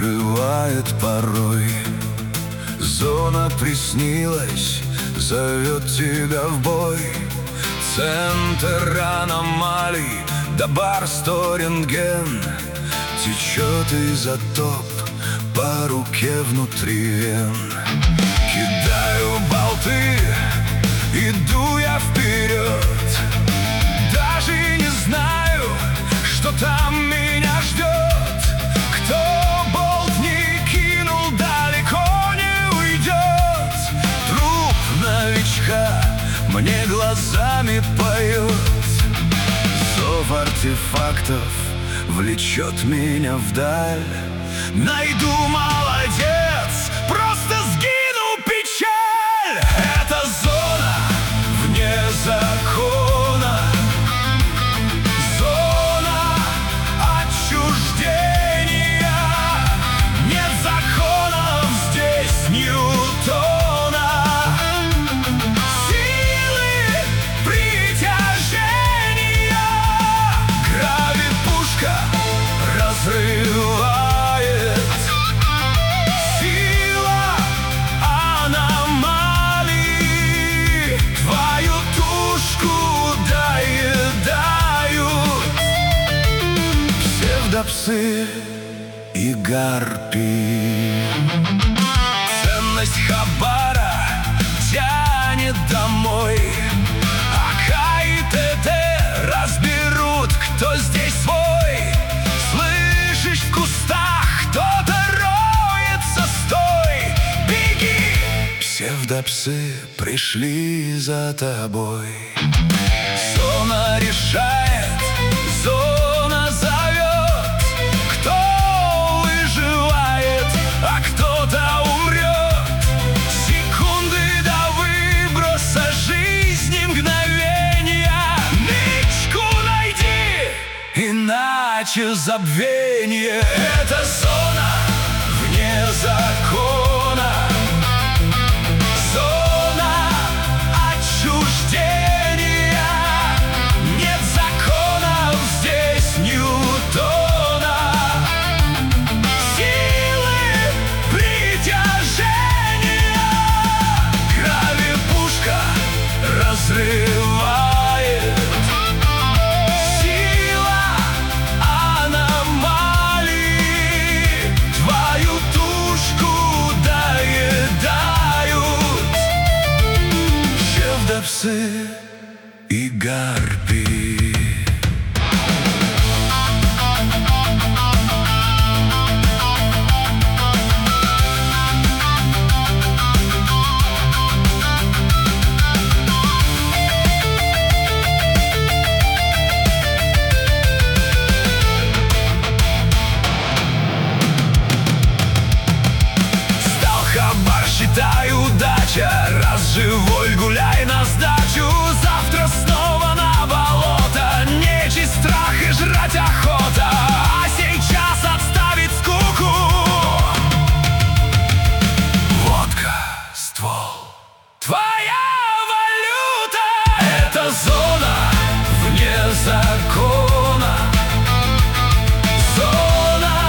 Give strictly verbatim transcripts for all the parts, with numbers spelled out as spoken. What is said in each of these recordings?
накрывает порой. Зона приснилась, зовет тебя в бой. Центр аномалий, да бар сто рентген. Течет изотоп по руке внутри вен. Кидаю болты, иду я вперед, даже не знаю, что там меня ждет. Кто болт не кинул, далеко не уйдет. Труп новичка мне глазами поет. Зов артефактов влечет меня вдаль. Найду молодец, просто сгину печаль. Это зона вне закона, зона отчуждения. Нет законов здесь Ньютона, силы притяжения. Гравипушка разрывает, псы и гарпии. Ценность хабара тянет домой. АК и ТТ разберут, кто здесь свой. Слышишь, в кустах кто-то роется, стой, беги. Псевдопсы пришли за тобой. Зона решает, зона зовет. Кто выживает, а кто-то умрет. Секунды до выброса жизни, мгновения. Нычку найди, иначе забвение. Это зона вне закона, зона отчуждения. Нет законов здесь Ньютона, силы притяжения. Гравипушка разрывает, сила аномалий. Твою тушку доедают псевдопсы и гарпии. Стал хабар, считай, удача. Раз живой, гуляй на сдачу. Завтра снова на болото. Нечисть, страх и жрать охота. А сейчас отставить скуку. Водка, ствол, твоя валюта. Это зона вне закона, зона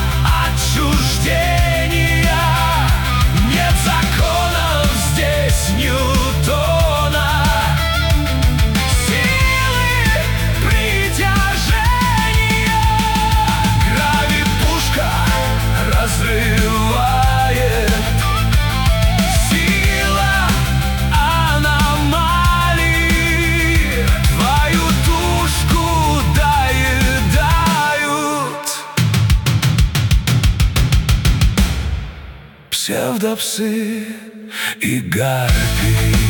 отчуждения. Нет законов здесь Ньютона, силы притяжения. Гравипушка разрывает, сила аномалий. Твою тушку доедают псевдопсы и гарпии.